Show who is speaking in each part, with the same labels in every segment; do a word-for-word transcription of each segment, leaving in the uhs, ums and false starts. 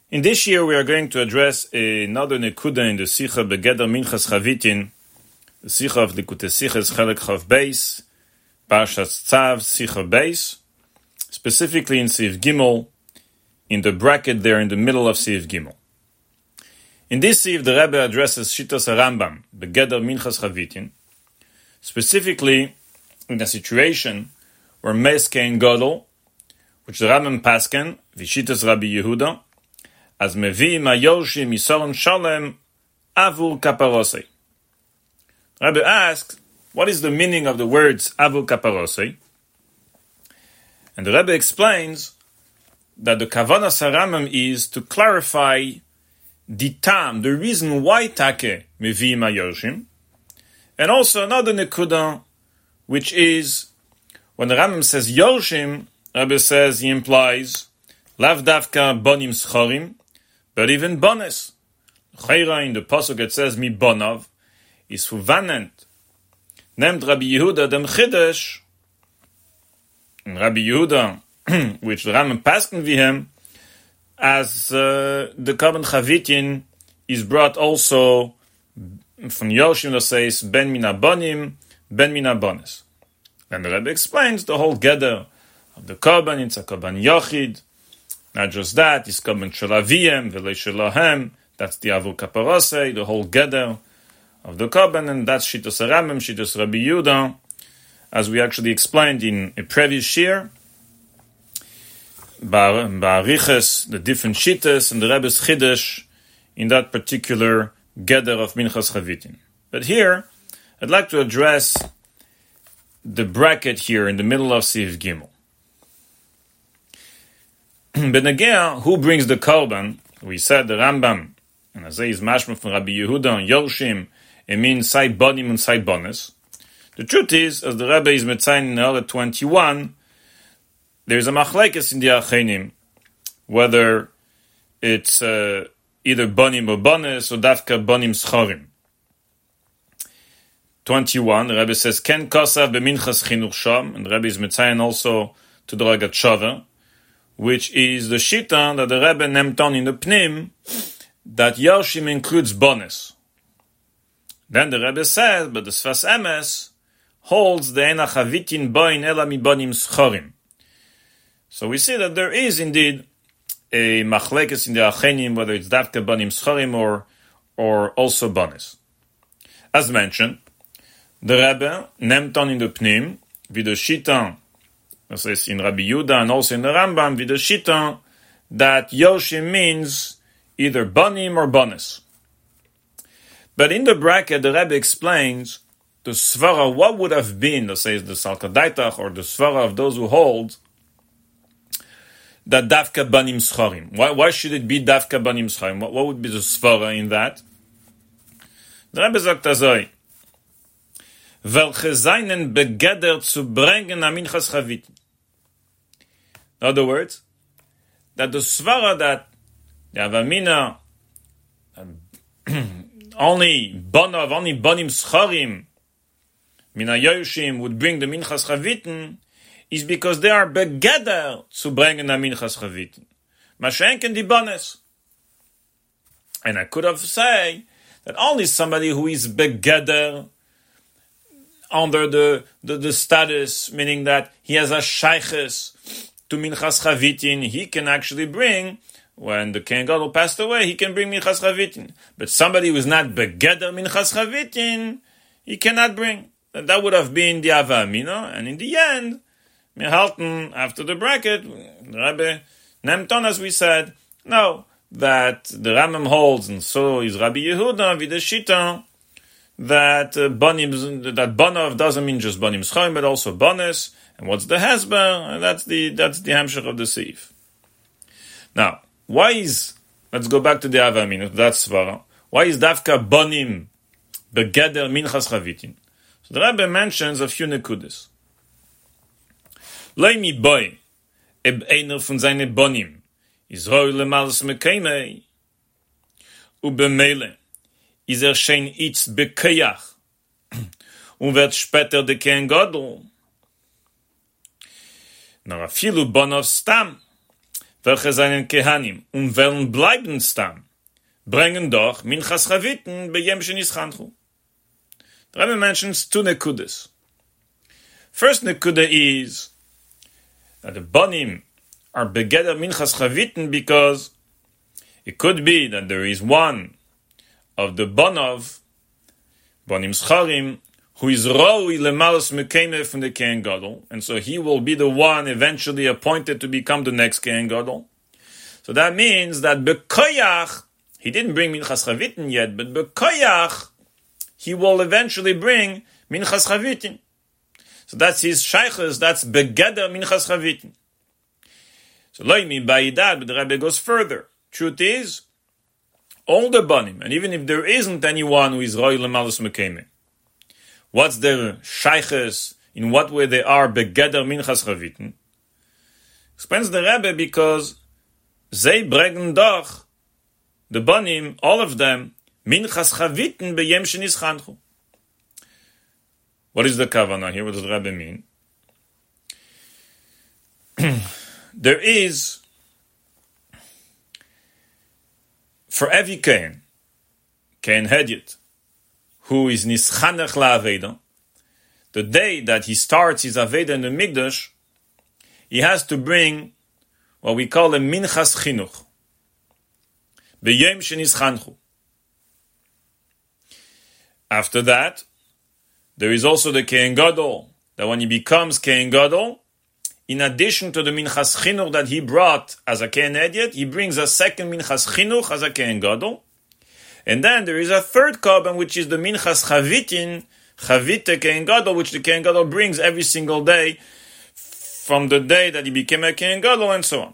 Speaker 1: In this year, we are going to address another nekuda in the Sicha Begeder Minchas Chavitin, the Sicha of Likutei Sichos Chelek Chav Beis, Parshas Tzav Sicha Beis, specifically in Siv Gimel, in the bracket there in the middle of Siv Gimel. In this Siv, the Rebbe addresses Shitas HaRambam, Begeder Minchas Chavitin, specifically in a situation where Mes Kein Gadol, which the Rambam Pasken, Vishitas Rabbi Yehuda, as Mevi Mayoshi Misoron Shalem Avur Kaparosei. Rabbi asks, what is the meaning of the words Avur Kaparosei? And the Rebbe explains that the Kavanas HaRambam is to clarify the tam, the reason why Take Mevi Mayoshim, and also another nekuda, which is when the Rambam says Yoshim, Rebbe says he implies Lav Davka Bonim Schorim, but even Bones. Chayra in the pasuk it says Mi Bonav is verwandelt. Nehmt Rabbi Yehuda dem Chidesh, and Rabbi Yehuda, which the Rambam pasken vi him, as uh, the Korban Chavitin is brought also from Yoshim that says Ben Mina Bonim, Ben Mina Bones. And the Rebbe explains the whole gather of the Korban, it's a Korban Yochid. Not just that, it's Korban Shalaviyem, V'lei Shalahem, that's the Avur Kaparosei, the whole gather of the Korban, and that's Shitas HaRambam, Shitas Rabbi Yehuda, as we actually explained in a previous year, Ba'ariches, the different Shitas, and the Rebbe's Chidesh, in that particular gather of Minchas Chavitin. But here, I'd like to address the bracket here in the middle of Siv Gimel. Benegea, who brings the Korban? We said the Rambam, and as is mashma from Rabbi Yehuda and Yoshim, it means Sai Bonim and Sai Bones. The truth is, as the Rebbe is Metzayin in Halacha twenty-one, there is a machlekes in the Achenim, whether it's uh, either Bonim or Bones, or Dafka Bonim Schorim. twenty-one, the Rebbe says, Ken Kosav B'minchas Chinuch Sham, and the Rebbe is Metzayin also to the Ragat Shover, which is the Shita that the Rebbe named on in the Pnim, that Yoshim includes Bones. Then the Rebbe says, but the Sfas Emes holds the Ena Chavitin Boin Ela Mi Bonim Schorim. So we see that there is indeed a machlekes in the Achenim, whether it's Davka Bonim Schorim or, or also Bones. As mentioned, the Rebbe named on in the Pnim, with the Shita, this is in Rabbi Yehuda and also in the Rambam, with the Shita, that Yoshim means either Bonim or Bones. But in the bracket, the Rebbe explains the Svara, what would have been, let's say the Salkadaitach, or the Svara of those who hold, that Davka Bonim Schorim. Why, why should it be Davka Bonim Schorim? What, what would be the Svara in that? The Rebbe sagt azoi, welche seinen Begeder zu bringen am Minchas Chavitin. In other words, that the Svara that the Avamina only Bonav, only Bonim Schorim, Mina Yoshim would bring the Minchas Chavitin is because they are Begeder zu bringen am Minchas Chavitin. Mashenken die Bones. And I could have said that only somebody who is Begeder under the, the, the status, meaning that he has a shayches to Minchas Chavitin, he can actually bring, when the Kohen Gadol passed away, he can bring Minchas Chavitin. But somebody who is not Begeder Minchas Chavitin, he cannot bring. And that would have been the Ava Amina, and in the end, Mehalten, after the bracket, the Rebbe Nemton, as we said, no, that the Rambam holds, and so is Rabbi Yehuda, with the Shita, that uh, Bonim, that Bonav doesn't mean just Bonim Schorim, but also Bones. And what's the Hesber? And that's the that's the Hamshach of the Seif. Now, why is, let's go back to the Avamin, that's Svara. Why is Davka Bonim Begeder Minchas Chavitin? So the Rebbe mentions a few nekudas. Lei mi boy, eb einer von seine Bonim, is roi lemals mekeimei, u bemele, is er schein itz bekeyach, und wird später de Kohen Gadol. Nor afilu Bonav stam, welche seinen Kehanim und wollen bleiben stam, bringen doch Minchas Chaviten bei Yem Shenischanchu. The Rebbe mentions two nekudas. First nekuda is that the Banim are begeder Minchas Chaviten because it could be that there is one of the Banov, Banim Scharim, who is Raui Lemalos Mekeme from the Kohen Gadol, and so he will be the one eventually appointed to become the next Kohen Gadol. So that means that Bekoyach, he didn't bring Minchas Chaviten yet, but Bekoyach, he will eventually bring Minchas Chavitin. So that's his shaykhs, that's Begeder Minchas Chavitin. So Loimi Ba'idat, but the Rebbe goes further. Truth is, all the Banim, and even if there isn't anyone who is Roy Lemalus Mekeme, what's their shaykhs, in what way they are Begeder Minchas Chavitin? Explains the Rebbe because they bringen doch, the Banim, all of them, Minchas Chavitin beyem shenischanchu. What is the kavanah here? What does the Rebbe mean? There is, for every Kohen, Kohen Hedyot, who is nischanech la'aveda, the day that he starts his aveda in the Mikdash, he has to bring what we call a minchas chinuch, beyem shenischanchu. After that, there is also the Kohen Gadol, that when he becomes Kohen Gadol, in addition to the Minchas Chinuch that he brought as a Kohen Hedyot, he brings a second Minchas Chinuch as a Kohen Gadol. And then there is a third Korban, which is the Minchas Chavitin, Chavite Kohen Gadol, which the Kohen Gadol brings every single day from the day that he became a Kohen Gadol and so on.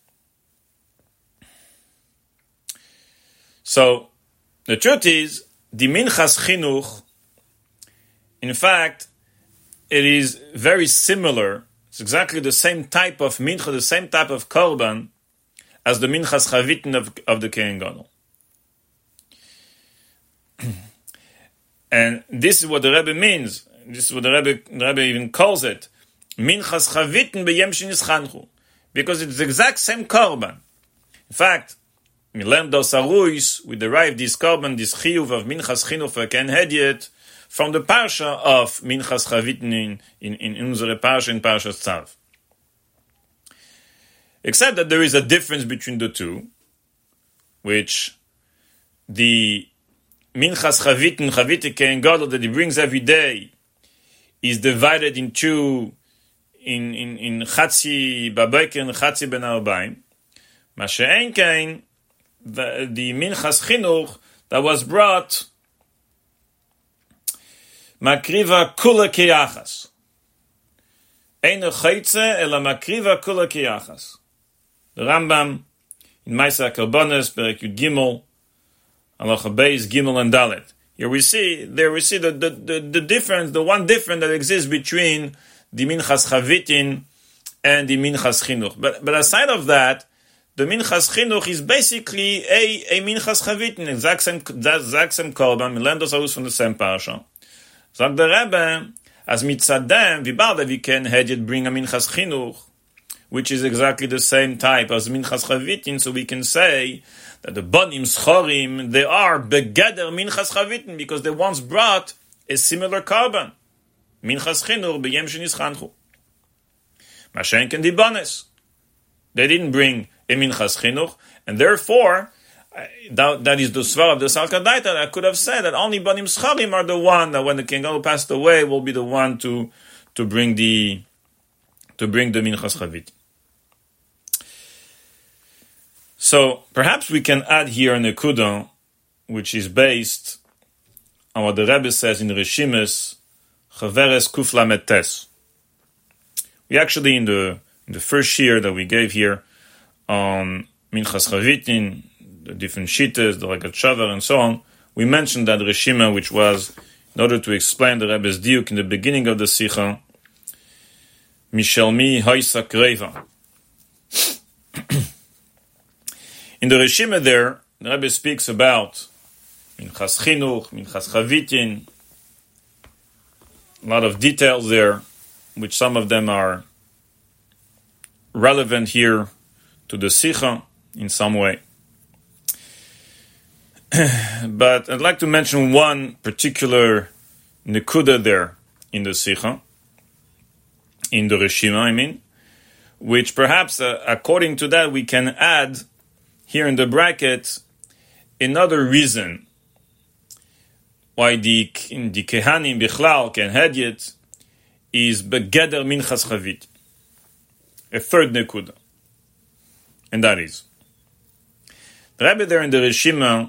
Speaker 1: So, the truth is, the Minchas Chinuch, in fact, it is very similar. It's exactly the same type of mincha, the same type of korban as the Minchas Chavitin of, of the Kohen Gadol. And this is what the Rebbe means. This is what the Rebbe, the Rebbe even calls it. Minchas Chavitin beyem shenischanchu. Because it's the exact same korban. In fact, we learned those aruis, we derive this korban, this chiyuv of Minchas Chinuch for Kohen Hedyot, from the parsha of Minchas Chavitin in, in, in unsere parsha, in Parshas Tzav. Except that there is a difference between the two, which the Minchas Chavitin, Chavite Kohen Gadol that he brings every day, is divided in two, in, in, in Chatzi Babeker and Chatzi Ben Arbaim. Mashe'en Kain, the, the Minchas Chinuch that was brought Makriva kula kiyachas. Eine chaytze ela makriva kula kiyachas. The Rambam in Maisa Karbonis, Perek Yud Gimel, Halacha Beis, Gimel and Dalet. Here we see, there we see the, the, the, the difference, the one difference that exists between the Minchas Chavitin and the Minchas Chinuch. But, but aside of that, the Minchas Chinuch is basically a, a Minchas Chavitin, exact same, exact same korban, Milendos Arus from the same parsha. Sagt der Rebbe, as mitzadem, wie bald we can Hedyot bring a Minchas Chinuch, which is exactly the same type as Minchas Chavitin, so we can say that the Banim Schorim, they are begeder Minchas Chavitin, because they once brought a similar korban. Minchas Chinuch beyem shenischanchu. Mashenken di Banes. They didn't bring a Minchas Chinuch, and therefore, That, that is the svar of the Salka Daita. I could have said that only Banim Scharim are the one that when the Kohen Gadol passed away will be the one to to bring the to bring the Minchas Chavit. So perhaps we can add here a nekuda, which is based on what the Rebbe says in Reshimes Chaveres Kuf Lamed Tes. We actually in the in the first year that we gave here on Minchas Chavitin, the different shittas, the Regat Shavar, and so on, we mentioned that Reshima, which was, in order to explain the Rebbe's diuk in the beginning of the Sikha, Mishelmi Hoisak Reva. In the Reshima there, the Rebbe speaks about Minchas Chinuch, Minchas Chavitin, a lot of details there, which some of them are relevant here to the Sikha in some way. But I'd like to mention one particular Nekuda there in the Sikha, in the Reshima, I mean, which perhaps, uh, according to that, we can add here in the bracket another reason why the, the Kehanim Bichlal, Ken Hedyet, is Begeder Minchas Chavit. A third Nekuda. And that is, the Rebbe there in the Reshima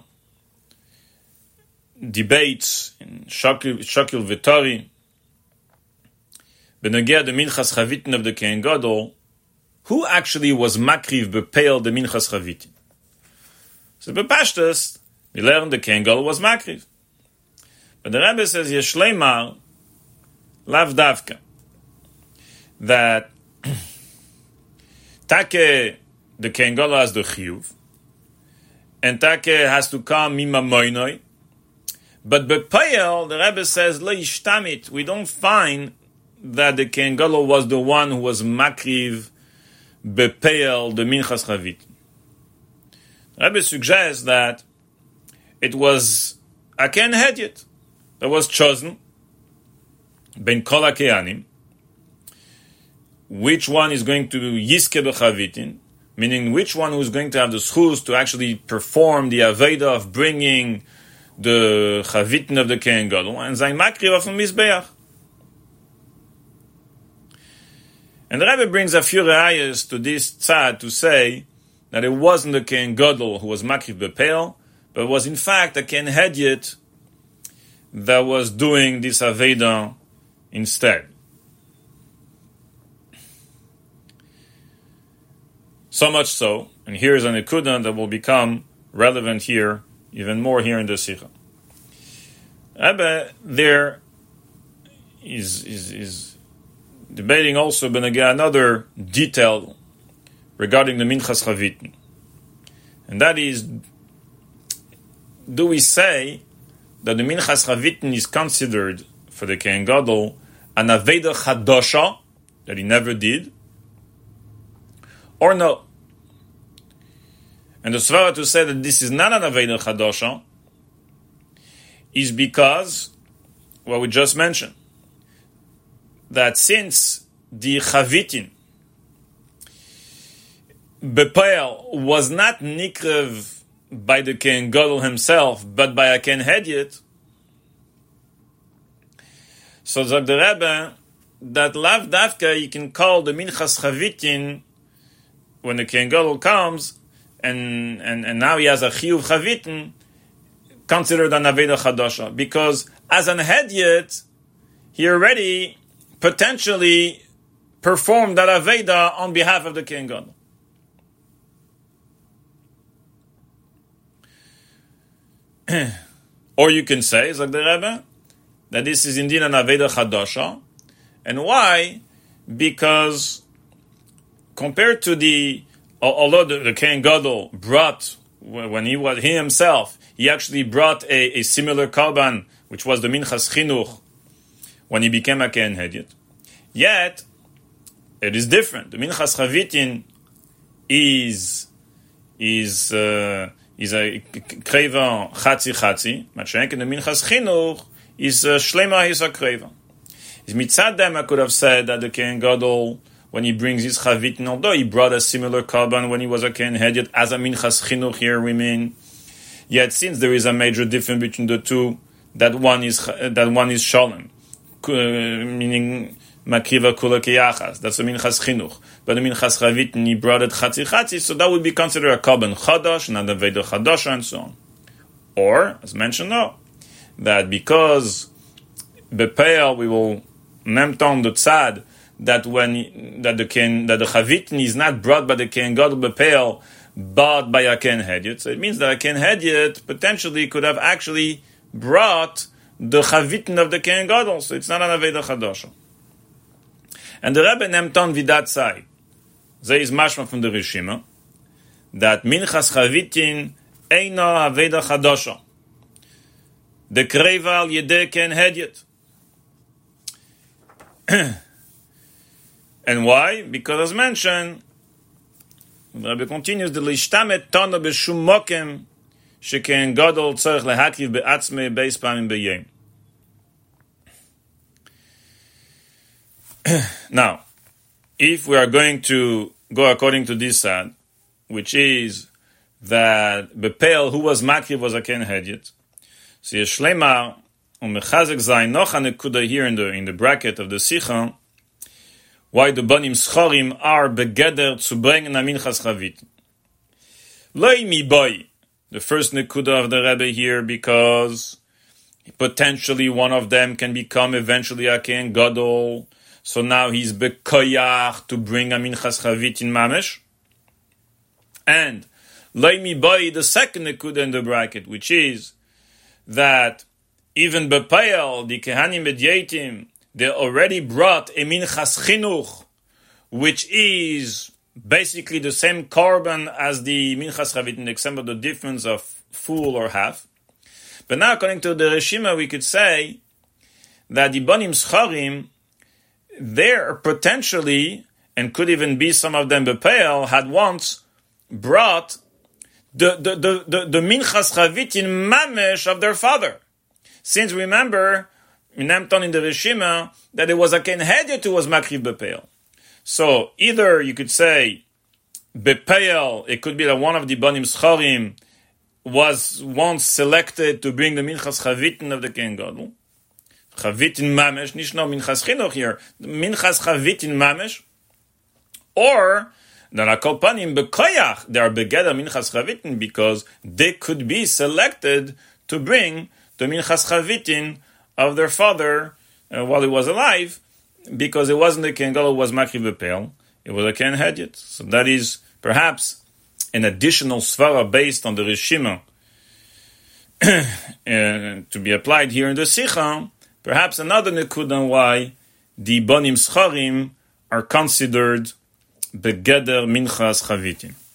Speaker 1: debates in Shakil, Shakil Vitari Benogea the Minchas Chavitin of the Kohen Gadol, who actually was Makriv Bepeil the Minchas Chavitin. So Bepashtas, we learned the Kohen Gadol was Makriv. But the Rebbe says, Yesh Leimar, Lav Davka, that Take, the Kohen Gadol has the Chiyuv, and Take has to come Mima Moinoi, but Bepeil, the Rebbe says, Lo Yishtamit, we don't find that the Kohen Gadol was the one who was Makriv Bepeil the Minchas Chavit. The Rebbe suggests that it was a Kohen Hedyet that was chosen Ben Kol HaKehanim, which one is going to Yiske Bechavitin, meaning which one who is going to have the schus to actually perform the Aveda of bringing the Chavitin of the Kohen Gadol, and Zayin Makriv of the Mizbeach. And the Rebbe brings a few re'ayos to this tzad to say that it wasn't the Kohen Gadol who was Makriv Bepeil, but it was in fact a Kohen Hedyet that was doing this Aveda instead. So much so, and here is an Nekuda that will become relevant here, even more here in the Sikha. Rebbe there is is is debating also benegea another detail regarding the Minchas Chavitin. And that is, do we say that the Minchas Chavitin is considered for the Kohen Gadol an Aveda Chadosha, that he never did, or no? And the Svara to say that this is not an Aveda Chadosha is because what we just mentioned, that since the Chavitin Bepeil was not Nikrev by the Kohen Gadol himself, but by a Kohen Hedyet, so Zog the Rebbe, that Lav Davka you can call the Minchas Chavitin when the Kohen Gadol comes, and, and, and now he has a Chiyuv Chavitin, considered an Aveda Chadasha, because as an Hedyet, he already potentially performed that Aveda on behalf of the Kohen Gadol. Or you can say, like the Rebbe, that this is indeed an Aveda Chadasha. And why? Because compared to the, although the, the Kohen Gadol brought, when he was, he himself, he actually brought a, a similar Karban, which was the Minchas Chinuch, when he became a Kohen Hedyet. Yet, it is different. The Minchas Chavitin is, is, uh, is a kreva chatzi chatzi, Mashenk, and the Minchas Chinuch is a shlema his a kreva. Is mitzad them I could have said that the Kohen Gadol, when he brings his chavitin, although he brought a similar karban when he was a Kohen Hedyet, as a Minchas Chinuch here we mean, yet since there is a major difference between the two, that one is that one is shalom, meaning makriva kula kiyachas. That's a Minchas Chinuch. But the Minchas Chavitin, he brought it chatzi chatzi, so that would be considered a karban chadash, not a veda chadasha, and so on. Or, as mentioned, no, that because bepeil we will memton the tzad that when that the ken that the chavitin is not brought by the Kohen Gadol bepeil, but by a Kohen Hedyet. So it means that a Kohen Hedyet potentially could have actually brought the chavitin of the Kohen Gadol. So it's not an aveda chadasha. And the Rebbe nemton vidat sai. There is mashma from the Rishima that minchas chavitin eino aveda chadasha. The kreva al yedei Kohen Hedyet. And why? Because as mentioned, The Rebbe continues, the Lishtamet Tana B'Shum Mokem Sheken Gadol Tzorech Lehakriv Be'atzmei Beis Pamim B'Yom. Now, if we are going to go according to this side, which is that Bepel, who was Makriv, was a Ken Hedyet, so Yeshlemar Umechazek Zayin Noch HaNekuda here in the in the bracket of the Sicha, why the Banim Schorim are begeder to bring a Minchas Chavit. Loi mi boy, the first Nekuda of the Rebbe here, because potentially one of them can become eventually a Ken Gadol, so now he's bekoyach to bring a Minchas Chavit in Mamesh. And loi mi boy, the second Nekuda in the bracket, which is that even Bepayel, the Kehanim Medyatim, they already brought a Minchas Chinuch, which is basically the same korban as the Minchas Chavit, except for the difference of full or half. But now, according to the Reshima, we could say that the Banim Schorim, there potentially, and could even be some of them Bepayel, had once brought the, the, the, the, the Minchas Chavit in Mamesh of their father. Since remember, in Nemton in the Reshima, that it was a Ken Hedyet who was Makriv Bepayel. So either you could say Bepayel, it could be that one of the Banim Schorim was once selected to bring the Minchas Chavitin of the Ken Gadol. Chavitin Mamesh, nicht no Minchas Chinuch here, Minchas Chavitin Mamesh. Or, then Akol Panim Bekoyach, they are Begeder Minchas Chavitin because they could be selected to bring the Minchas Chavitin of their father uh, while he was alive, because it wasn't the Ken Gadol who was Makriv Bepayel, it was a Ken Hedyet. So that is perhaps an additional svara based on the Reshima uh, to be applied here in the Sicha, perhaps another nekuda why the Banim Schorim are considered Begeder Minchas Chavitin.